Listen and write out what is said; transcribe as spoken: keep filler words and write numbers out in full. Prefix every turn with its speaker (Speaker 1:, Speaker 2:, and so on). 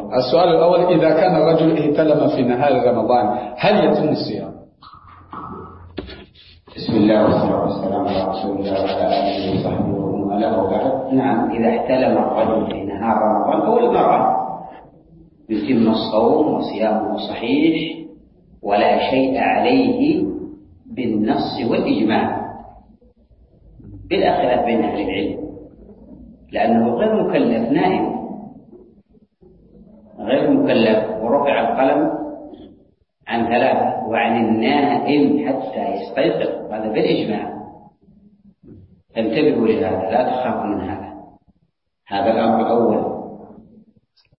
Speaker 1: السؤال الأول: إذا كان الرجل اهتلم في نهار رمضان هل يتم الصيام؟
Speaker 2: بسم الله والصلاة والسلام على رسول الله وعلى آله وصحبه ومن والاه وبعد. نعم، إذا احتلم الرجل في نهار رمضان أو المرأة يتم الصوم وصيامه صحيح ولا شيء عليه بالنص والإجماع، بلا خلاف بين أهل العلم، لأنه غير مكلف، نائم غير مكلف، ورفع القلم عن ثلاثة وعن النائم حتى يستيقظ، هذا بالإجماع. فانتبهوا لهذا، لا تخافوا من هذا. هذا الأمر الأول.